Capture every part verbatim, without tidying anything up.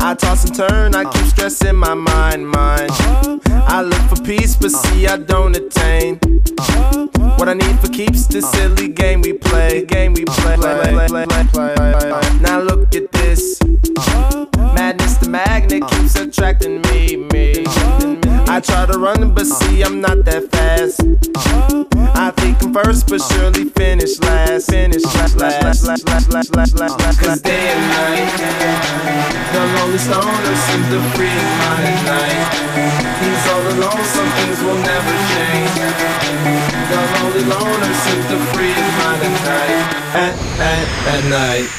I toss and turn, I keep stressing my mind, mind. I look for peace, but see I don't attain. What I need for keeps this silly game we play. Game we play. Now look at this. Madness, the magnet keeps attracting me, me. I try to run, but see I'm not that fast. I think I'm first, but surely finish last. Finish last, last, last, last, last, last, last, last. Cause day and night, the lonely stoner seems to free his mind at night. He's all alone, some things will never change. The lonely loner seems to free his mind at night. At, at, at night.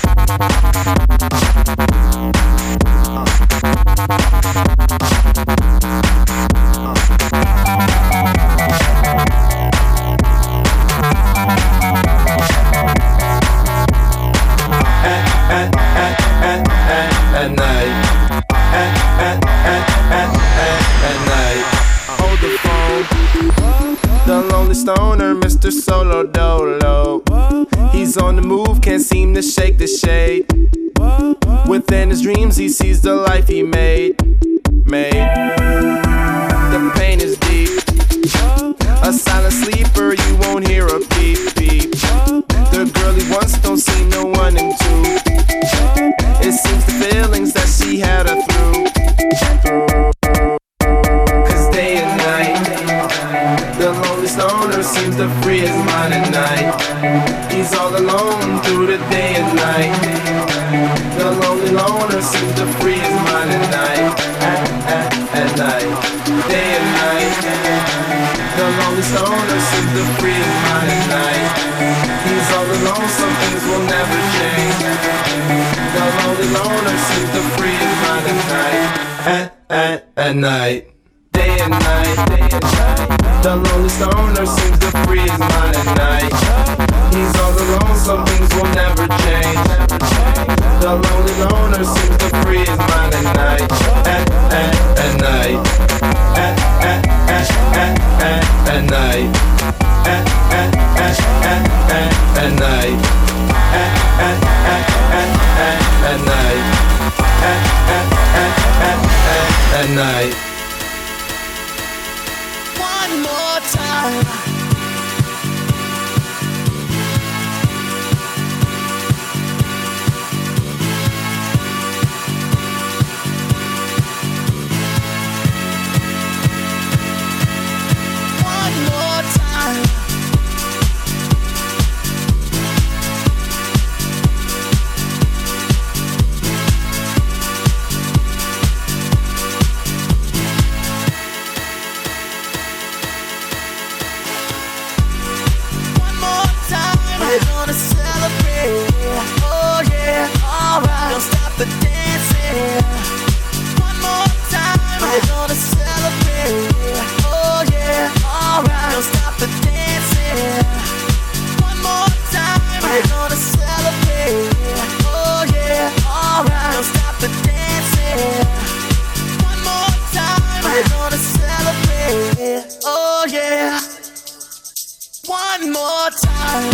Stoner, Mister Solo Dolo. He's on the move, can't seem to shake the shade. Within his dreams, he sees the life he made. Made. The pain is deep. A silent sleeper, you won't hear a beep beep. The girl he wants don't see no one in two. It seems the feelings that she had her through. Cause day and night, the lonely stoner seems to free his mind at night. He's all alone through the day and night. The lonely loner seems to free his mind at night. At, at, at night. Day and night. The lonely stoner seems to free his mind at night. He's all alone, some things will never change. The lonely loner seems to free his mind at night. At, at, at night. Day and night, day and night. The lonely stoner seems to free his mind at night. He's all alone, some things will never change. The lonely loner seems to free his mind at night. At, at, at night. At, at, at, at, at, at night. At, at, at, at, at, at night. At, at, at, at, at, at night. At, at, at, at, at, at night. One more time. One more time. We're gonna celebrate, oh yeah, alright. Don't stop the dancing. One more time. We're gonna celebrate, oh yeah, alright. Don't stop the dancing. One more time. We're gonna celebrate, oh yeah, alright. Don't stop the dancing. One more time. We're gonna celebrate, oh yeah. One more time.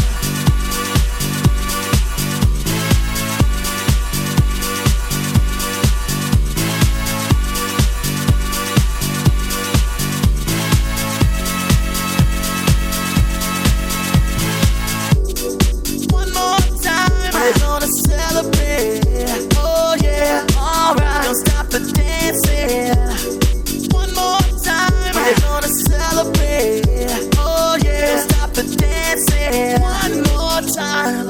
We're gonna celebrate, oh yeah, alright. Don't stop the dancing. One more time. We're gonna celebrate, oh yeah. Don't stop the dancing. One more time.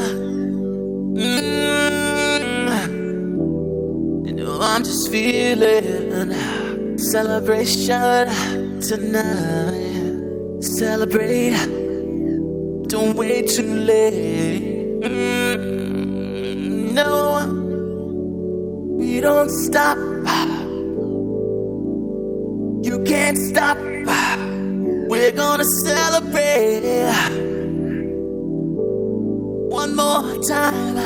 Mm. You know I'm just feeling celebration tonight. Celebrate, don't wait too late. Mm, no, we don't stop. You can't stop. We're gonna celebrate one more time.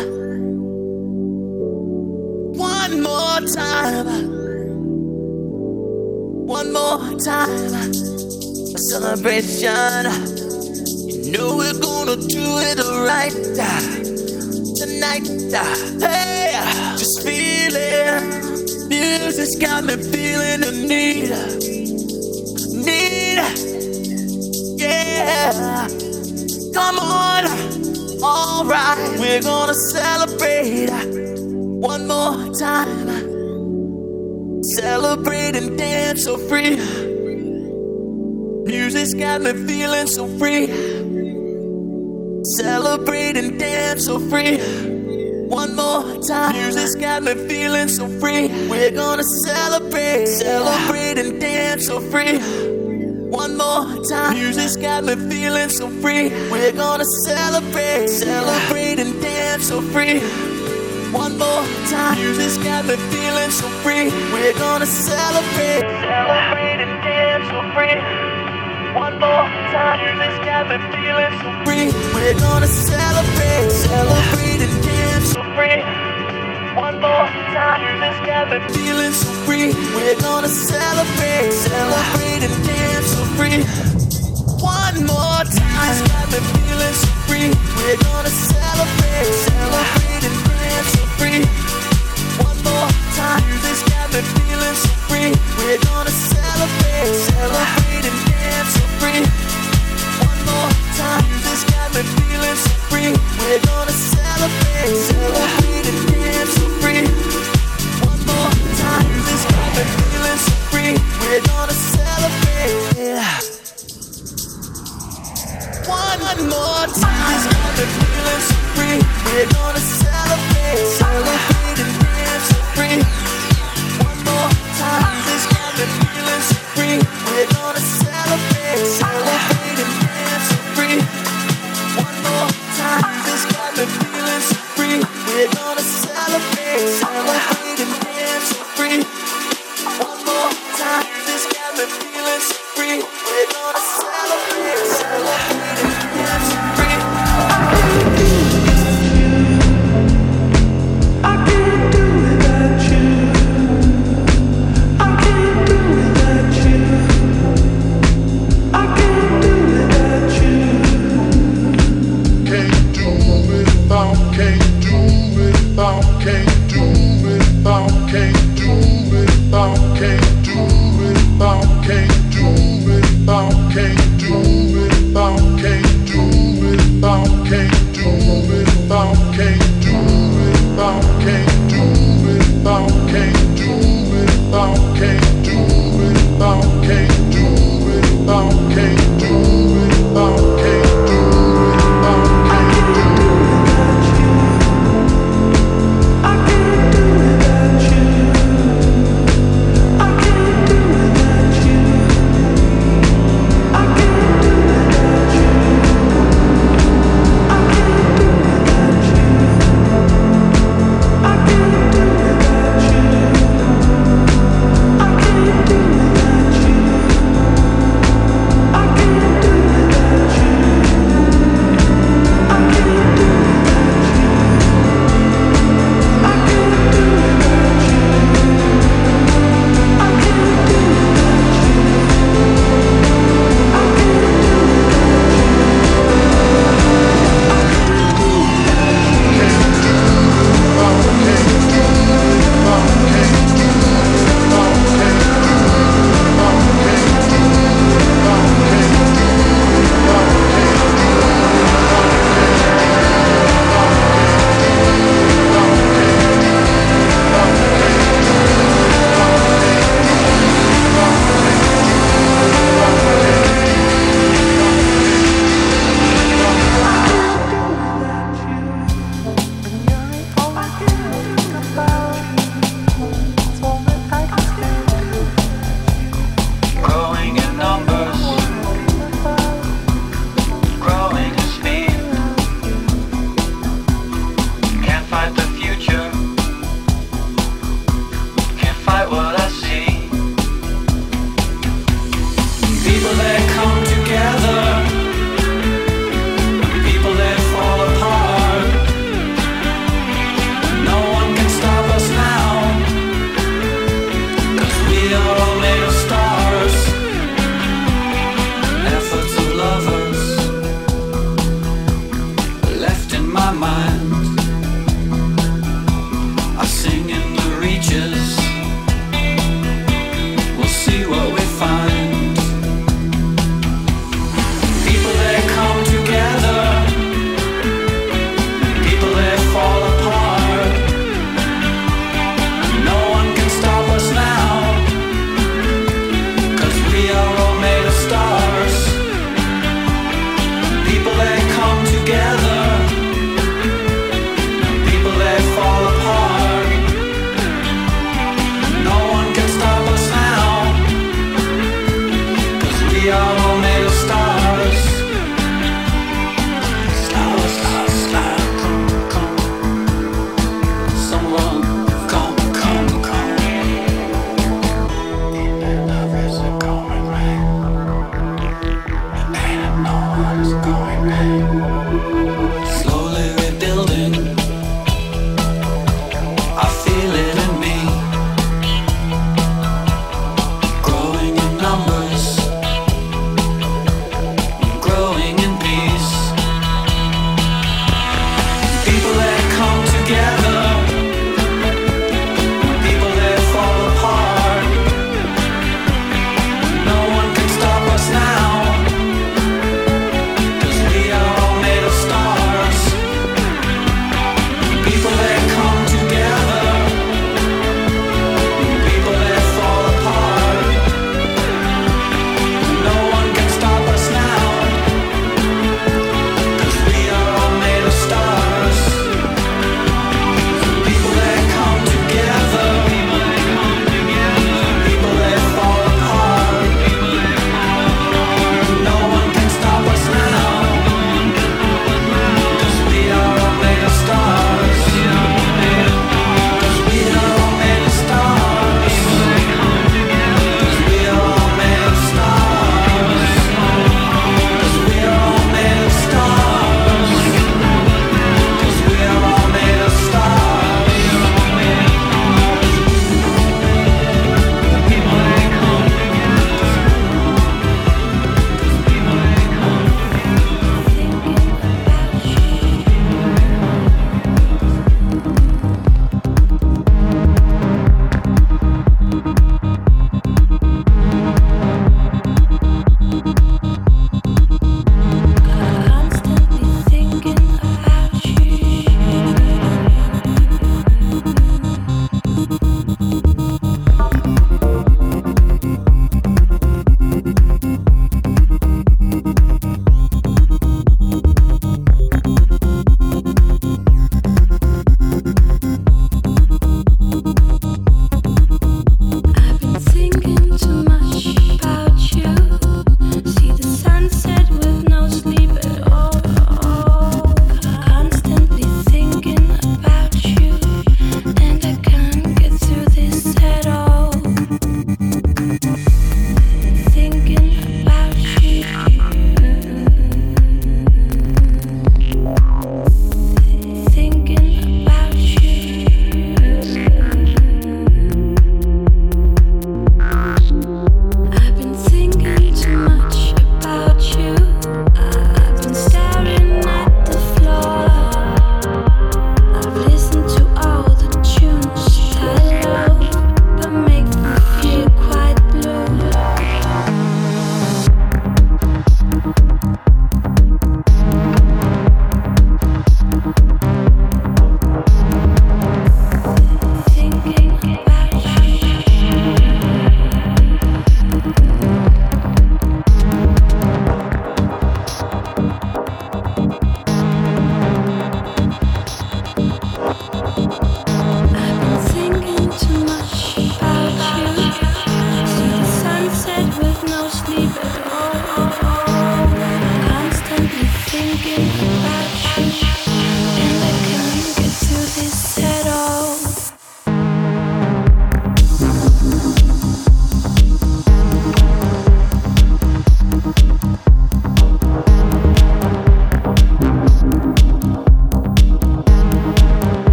One more time. One more time. A celebration. You know we're gonna do it right tonight. Hey, just feel it. Music's got me feeling the need, need, yeah. Come on, alright, we're gonna celebrate one more time. Celebrate and dance so free. Music's got me feeling so free. Celebrate and dance so free. One more time. Music's got me feeling so free. We're gonna celebrate, celebrate and dance so free. One more time. Music's got me feeling so free. We're gonna celebrate, celebrate and dance so free. One more time. Music's got me feeling so free. We're gonna celebrate, celebrate and dance so free. One more time. Music's got me feeling so free. We're gonna celebrate, celebrate and dance so free. One more time. Music's got me feeling so free. We're gonna celebrate, celebrate and dance so free. One more time. Music's got me feeling so free. We're gonna celebrate, celebrate and dance so free. One more time. Music's got me feeling so free. We're gonna celebrate, celebrate and dance so free. One more time. Music's got me feeling so free. We're gonna celebrate, celebrate and dance so free. One more time. Music's got me feeling so free. We're gonna celebrate. One more time. Music's got me feeling so free. We're gonna celebrate, celebrate and dance so free. One more time. Music's got me feeling so free. We're gonna celebrate, celebrate and dance so free. One more time. Music's got me feeling so free. We're gonna celebrate, celebrate and dance so free. One more time. Music's got me feeling so free. We're gonna celebrate, celebrate and dance so free. I can't do without you. I can't do without you. I can't do without you. Can't do without, can't do without, can't do without, can't do without, can't do without, can't do without, can't do without, can't do without, can't do without, can't do without, can't do without, can't do without, can't do without, can't do without, can't do without, can't do without, can't do without you. I can't do without you. I can't do without you. I can't do without you. I can't do without you. I can't do without you. I can't do without you. I can't do without you. I can't do without you. I can't do without you. I can't do without you. I can't do Growing in numbers, growing in speed. Can't fight the future, can't fight what I see. People that come together, people that fall apart. No one can stop us now, 'cause we are all made of stars. Efforts of lovers left in my mind. I sing in the reaches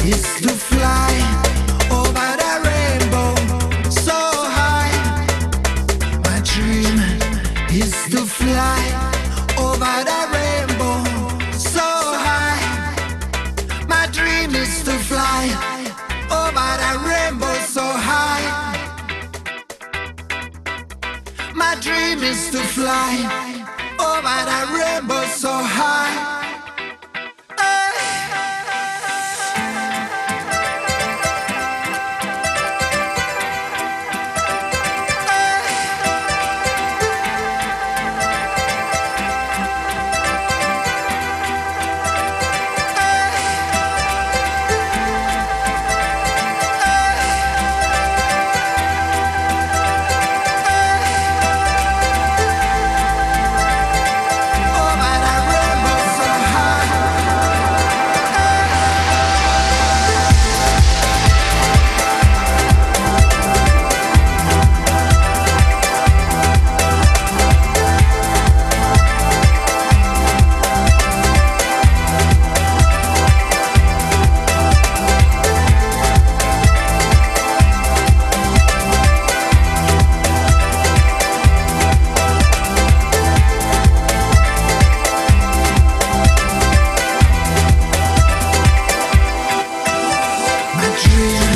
is to fly over the rainbow so high. My dream is to fly over the rainbow so high. My dream is to fly over the rainbow so high. My dream is to fly over the rainbow so high. Dream